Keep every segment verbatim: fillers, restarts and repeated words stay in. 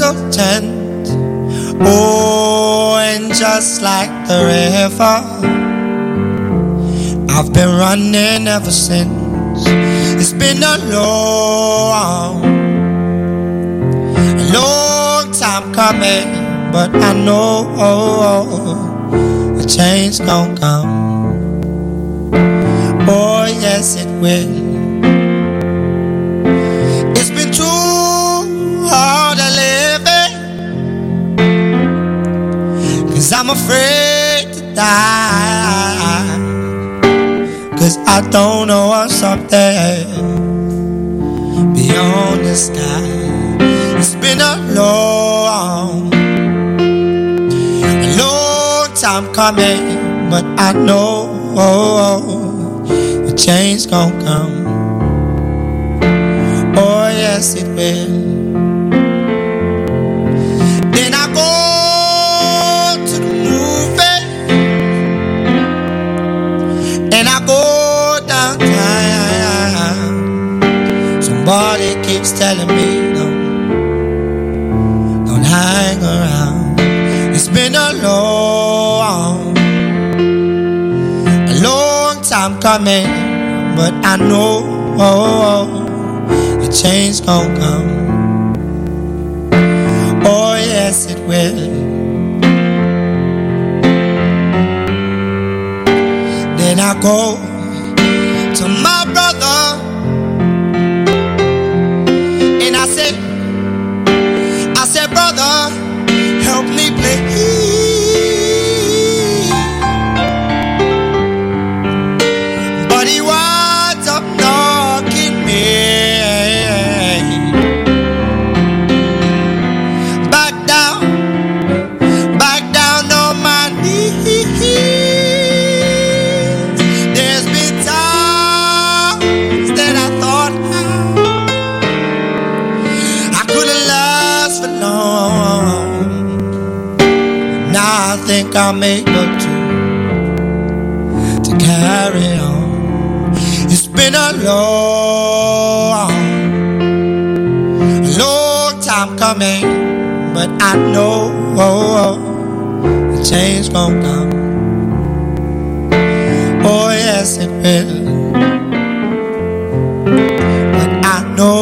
so tense. Oh, and just like the river, I've been running ever since. It's been a long, a long time coming, but I know a change gon' come. Oh, yes, it will. It's been too hard to live it, 'cause I'm afraid to die, 'cause I don't know what's up there beyond the sky. It's been a long, a long time coming, but I know the change gon' come. Oh, yes, it will. Then I go to the movie, and I go downtown. Somebody keeps telling me, don't, don't hang around. It's been a long, a long time coming, but I know the change gon' come. Oh, yes, it will. Then I go to my brother, and I say, I said, brother, help me please. But he winds up knocking me back down, back down on my knees. There's been times that I thought I couldn't last for long. Now I think I'm able to to carry on. It's been a long, a long time coming, but I know the change gon' come. Oh, yes, it will. But I know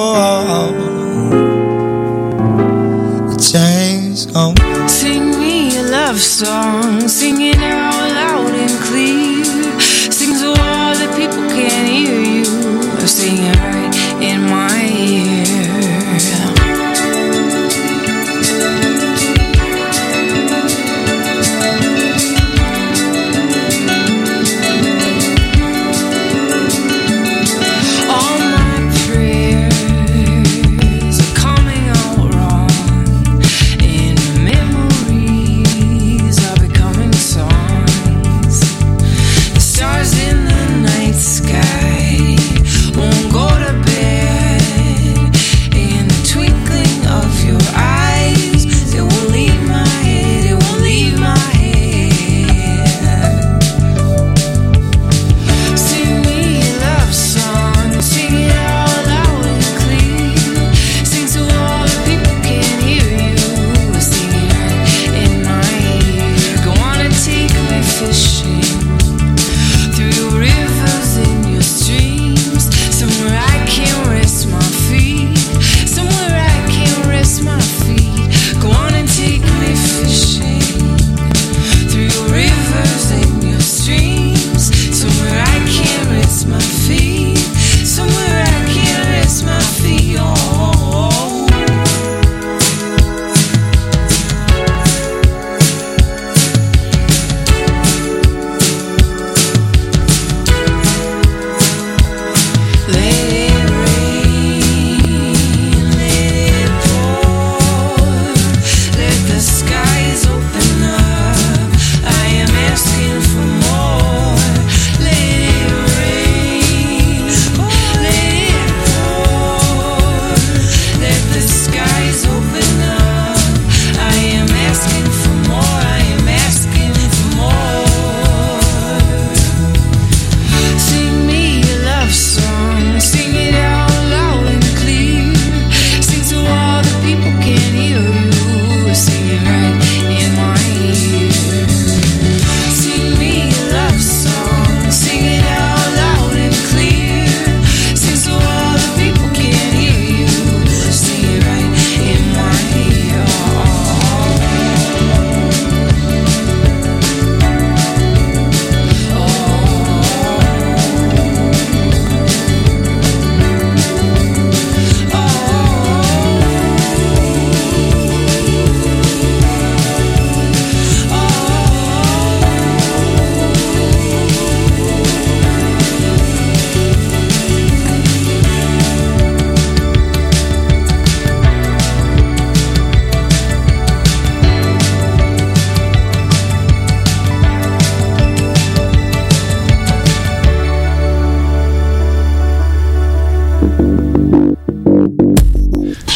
the change gon' come. Sing me a love song, sing it out loud and clear. Sing so all the people can hear you. Sing it right in my ear. All my prayers are coming out wrong, and the memories are becoming songs.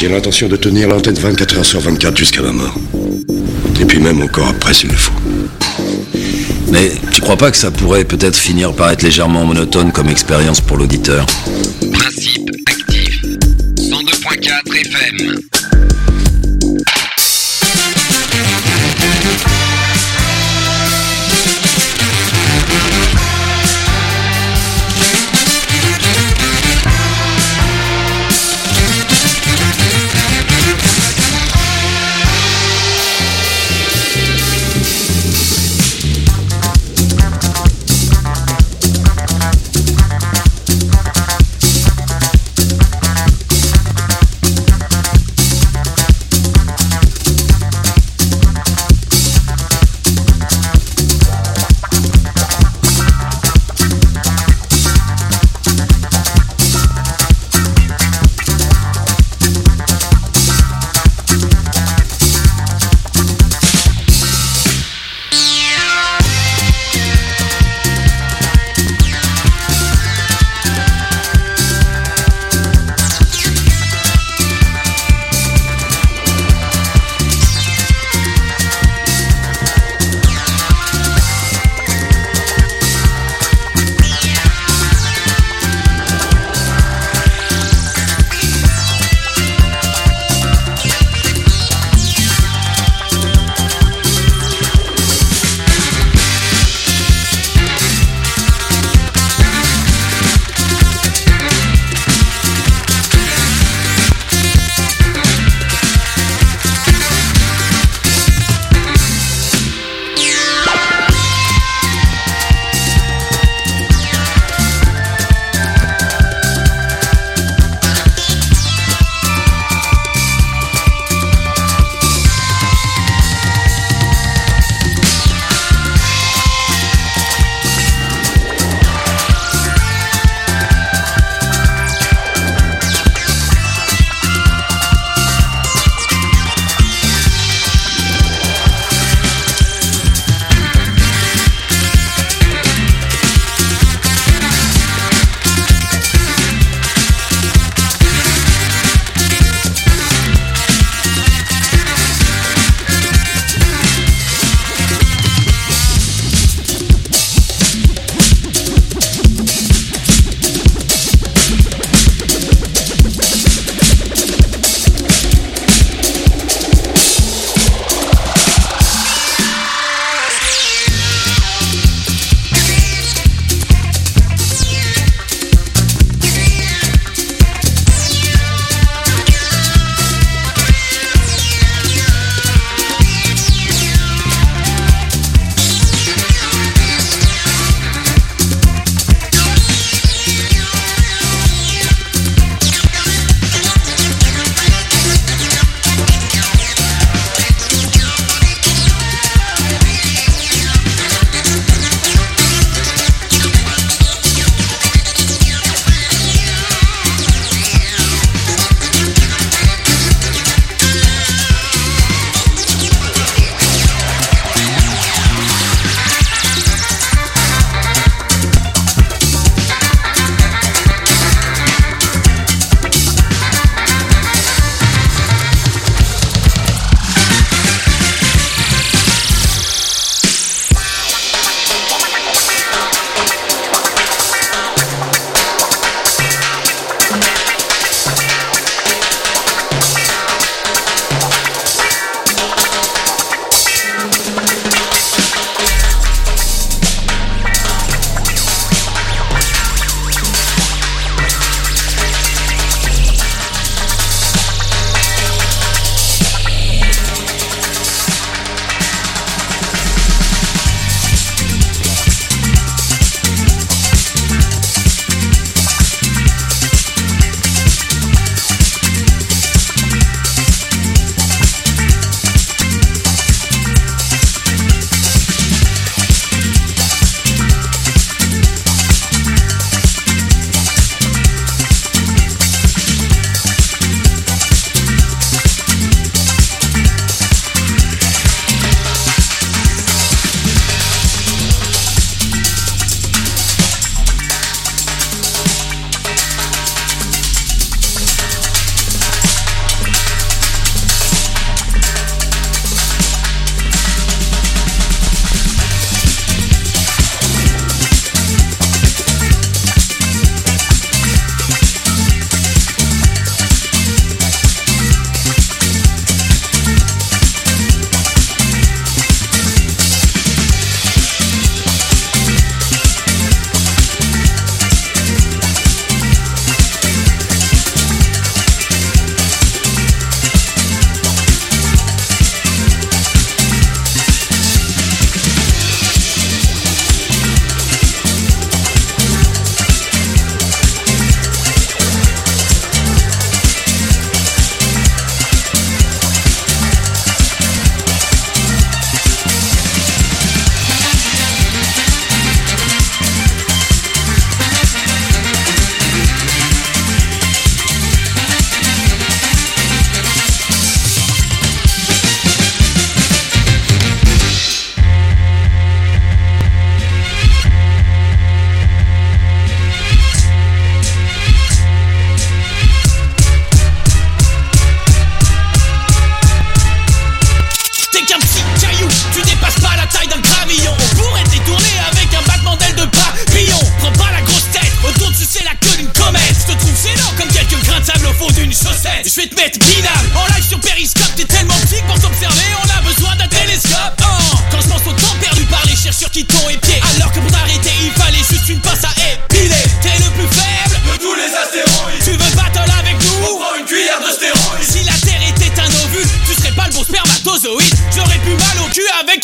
qui a l'intention de tenir l'antenne vingt-quatre heures sur vingt-quatre jusqu'à ma mort. Et puis même encore après s'il le faut. Mais tu crois pas que ça pourrait peut-être finir par être légèrement monotone comme expérience pour l'auditeur? Principe actif. cent deux point quatre F M.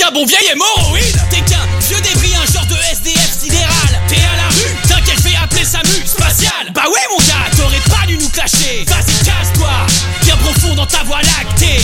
un bon vieil hémorroïde. T'es qu'un vieux débris, un genre de S D F sidéral. T'es à la rue, t'inquiète, je vais appeler SAMU spatial. Bah ouais mon gars, t'aurais pas dû nous clasher. Vas-y casse-toi, bien profond dans ta voie lactée.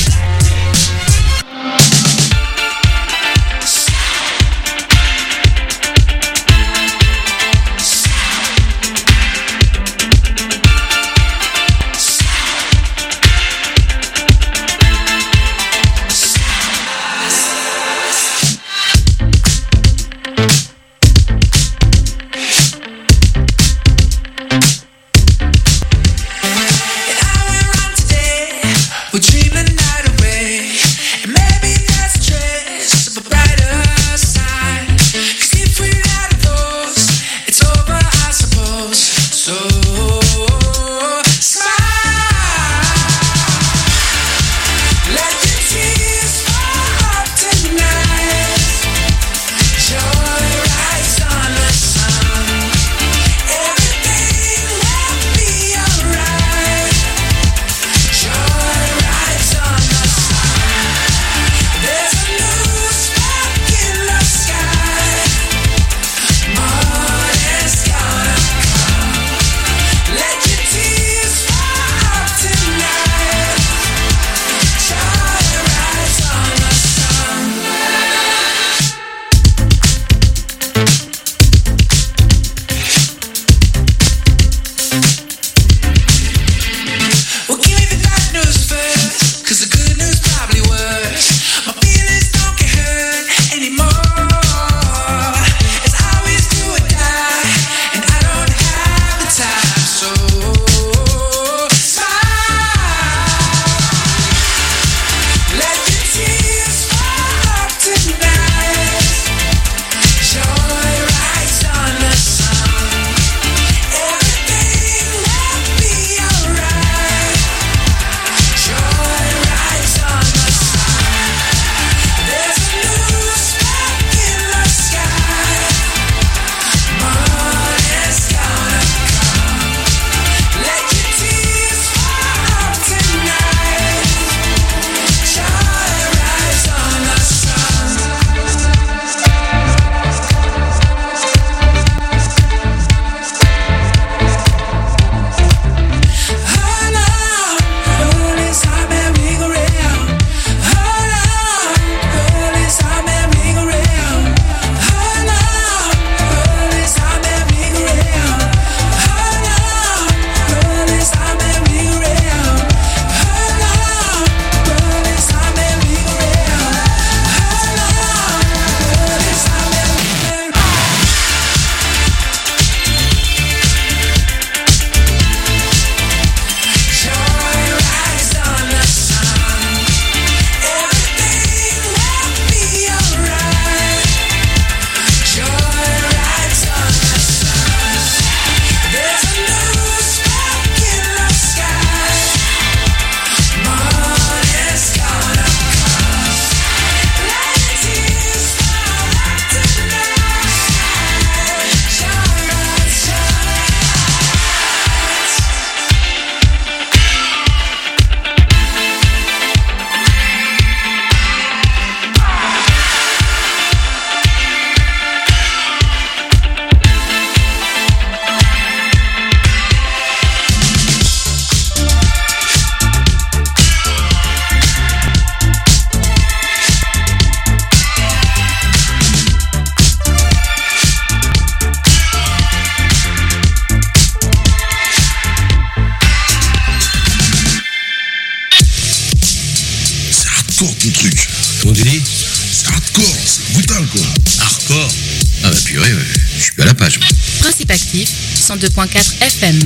Principe actif, cent deux point quatre F M.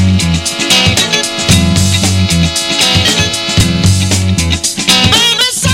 Baby,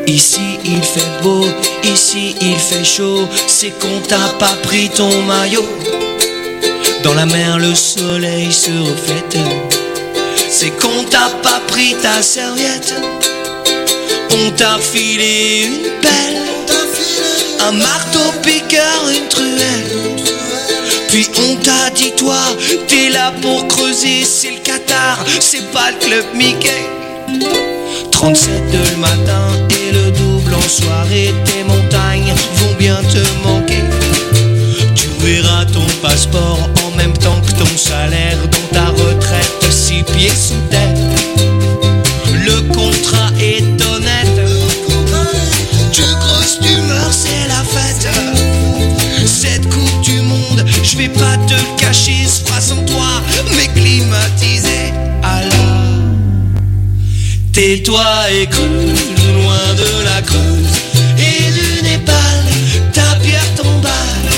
Ici il fait beau, ici il fait chaud, c'est qu'on t'a pas pris ton maillot. Dans la mer le soleil se reflète, c'est qu'on t'a pas pris ta serviette. On t'a filé une pelle, un marteau piqueur, une truelle. Puis on t'a dit toi, t'es là pour creuser, c'est le Qatar, c'est pas le club Mickey. Trente-sept le matin et le double en soirée, tes montagnes vont bien te manquer. Tu verras ton passeport en même temps que ton salaire dans ta retraite, six pieds sous terre. Le contrat est honnête, tu creuses, tu meurs, c'est la fête. Cette coupe du monde, je vais pas te le cacher, se fera sans toi, mais climatisé. Alors tais-toi et creuse, loin de la Creuse et du Népal, ta pierre tombale.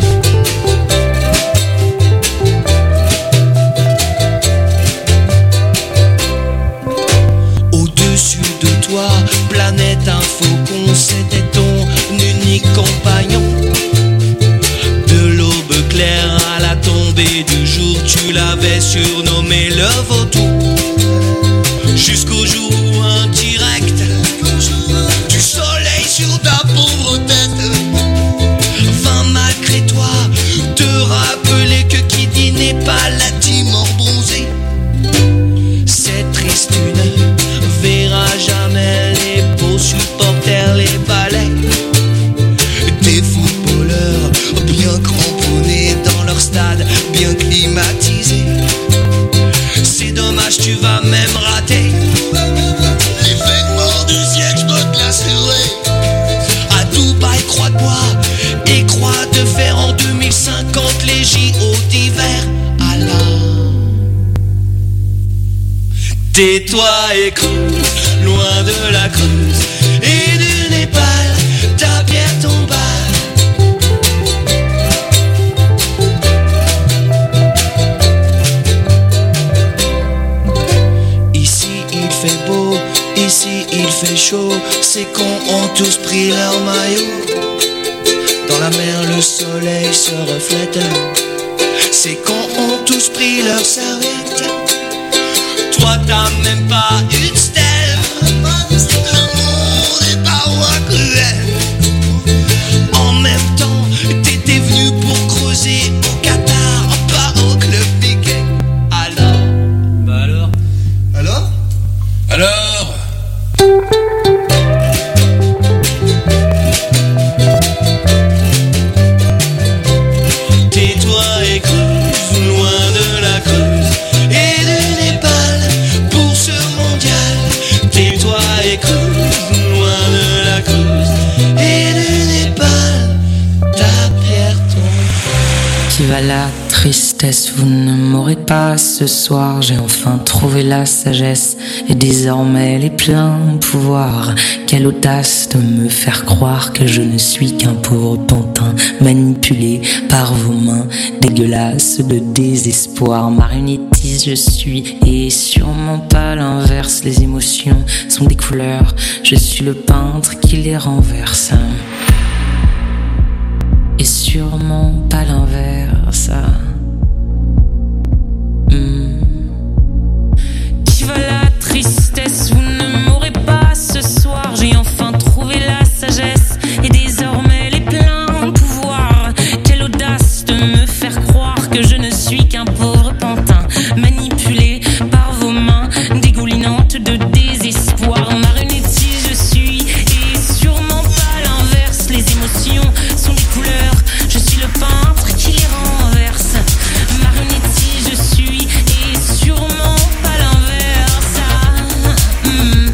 Au-dessus de toi, planète un faucon, c'était ton unique compagnon. De l'aube claire à la tombée du jour, tu l'avais surnommé le vautour. Jusqu'au jour où indirect, du soleil sur ta pauvre tête vint malgré toi te rappeler que qui dit n'est pas la dit mort bronzée. Cette triste une verra jamais les beaux supporters, les balais des footballeurs bien cramponnés dans leur stade, bien climatisé. C'est dommage, tu vas même rater l'événement du siècle, je peux te l'assurer. À Dubaï, croix de bois et croix de fer en deux mille cinquante, les J O d'hiver. Allah, tais-toi et creuse, loin de la Creuse et du Népal, ta pierre tombale. Ici il fait chaud, c'est qu'on ont tous pris leur maillot. Dans la mer le soleil se reflète, c'est qu'on ont tous pris leur serviette. Toi t'as même pas une stèle, le monde est parfois cruel. En même temps t'étais venu pour creuser au Qatar, pas au club Mickey. Alors, bah alors Alors Alors tais-toi et creuse, loin de la Creuse et du Népal pour ce mondial. Tais-toi et creuse, loin de la Creuse et du Népal, ta pierre tombe. Qui va la tristesse, vous ne m'aurez pas ce soir. J'ai enfin trouvé la sagesse et désormais les pleins pouvoirs. Quelle audace de me faire croire que je ne suis qu'un pauvre pantin manipulé par vos mains dégueulasses de désespoir. Marionnettiste je suis et sûrement pas l'inverse. Les émotions sont des couleurs, je suis le peintre qui les renverse. Et sûrement pas l'inverse. Mmh. Qui va la tristesse, vous ne m'aurez pas ce soir. J'ai enfin trouvé la sagesse et désormais les pleins pouvoirs. Quelle audace de me faire croire que je ne suis qu'un pauvre pantin manipulé par vos mains dégoulinantes de désespoir. Marionnettiste je suis et sûrement pas l'inverse. Les émotions sont des couleurs, je suis le peintre qui les renverse. Marionnettiste je suis et sûrement pas l'inverse. Ah, mm,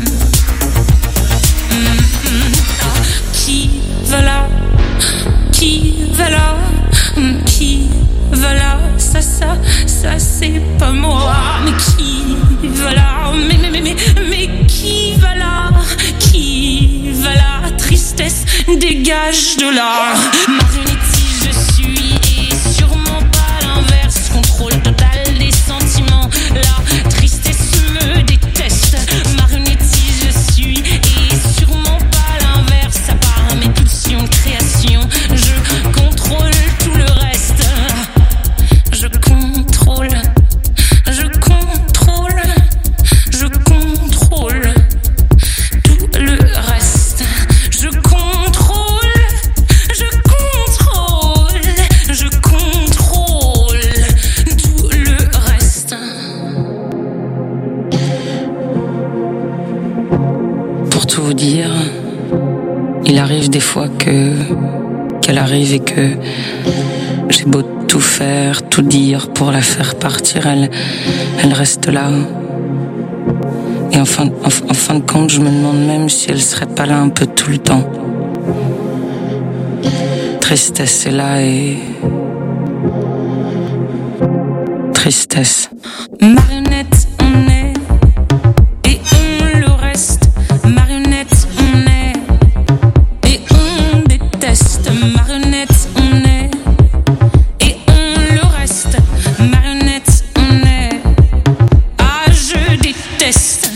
mm, mm, ah. Qui va là, qui va là, mm, qui va là, ça, ça, ça c'est pas moi. Mais qui va là, mais, mais, mais, mais, mais qui va là, qui va là, tristesse, dégage de là. Marionnettiste je suis et sûrement pas l'inverse. Contrôle total des sentiments, la tristesse me déteste. Marionnettiste je suis et sûrement pas pour tout vous dire, il arrive des fois que qu'elle arrive et que j'ai beau tout faire, tout dire pour la faire partir, elle, elle reste là. Et en fin, en, en fin de compte, je me demande même si elle serait pas là un peu tout le temps. Tristesse est là et... Tristesse. Marionnette, on est, et on le reste. Marionnette, on est, et on déteste. Marionnette, on est, et on le reste. Marionnette, on est, ah je déteste.